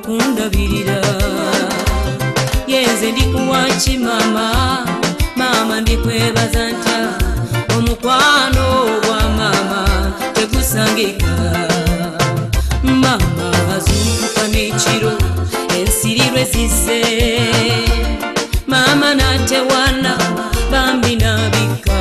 kundabirira yenze ndikuwachi mama mama ndikwebaza ntya omukwano gwa mama tegusangika mama azunguka n'ekiro ensirirwe zise mama natewana bambi nabika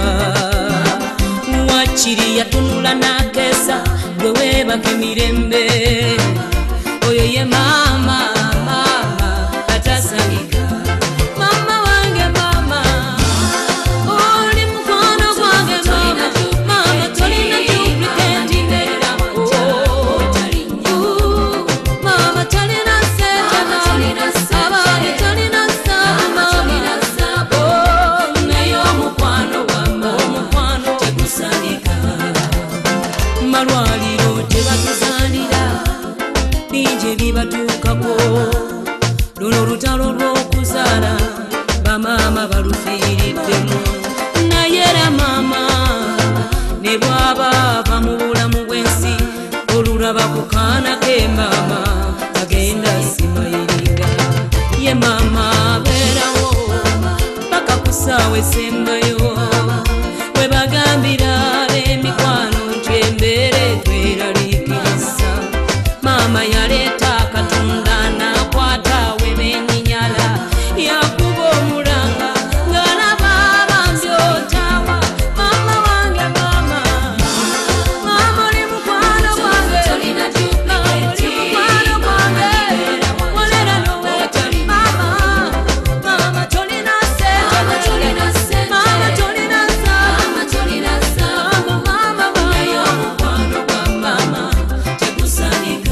wachiri yatunula nakesa gwe webake mirembe oyo ye mama mama atasangika mama wange mama oli mukwano gwange mama tolina duplicate mama tolina seta abandi tolina sama nayo omukwano wama omukwano tegusangika malwaliro tebatuzalira binje bibatukako luno lutalo lw'okuzaala bamama balufiiriddemu nayera mama ne bw'aba ava mu bulamu bw'ensi olulaba ku kaana ke mama agenda simayiringa ye mama beerawo paka ku ssaawa esembayo we bagambira ab'emikwano nti embeera etweraliikiriza mama yaleeta katonda nakwata webenyinyala yakuba omulanga ng'alaba abambi otawa mama wange mama mama oli mukwano gwange mama oli mukwano gwange walera noweta mama mama tolina seta mama tolina sama mama nayo omukwano gwa mama tegusangika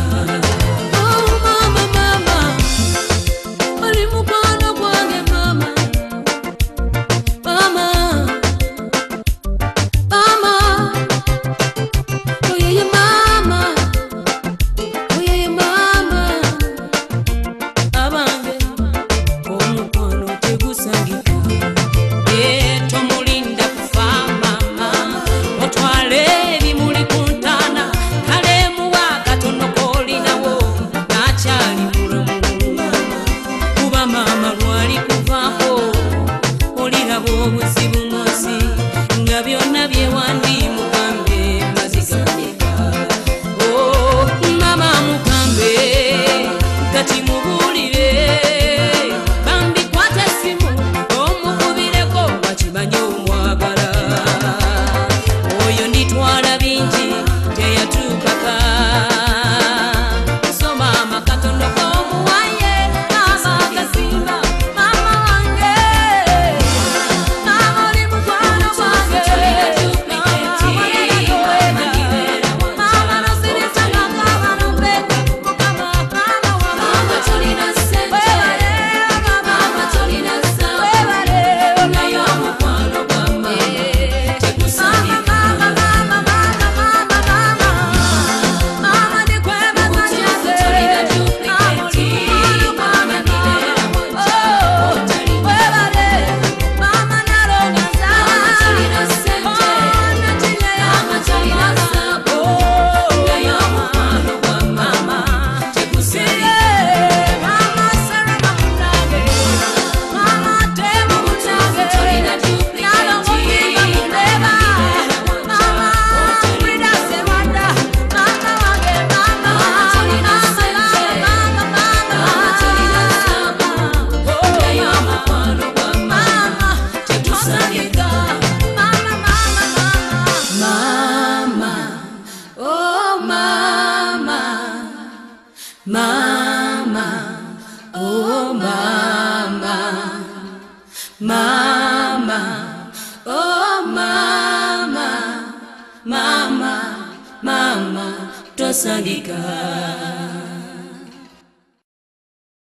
Mama, oh mama, mama, oh mama, mama, mama, tosangika.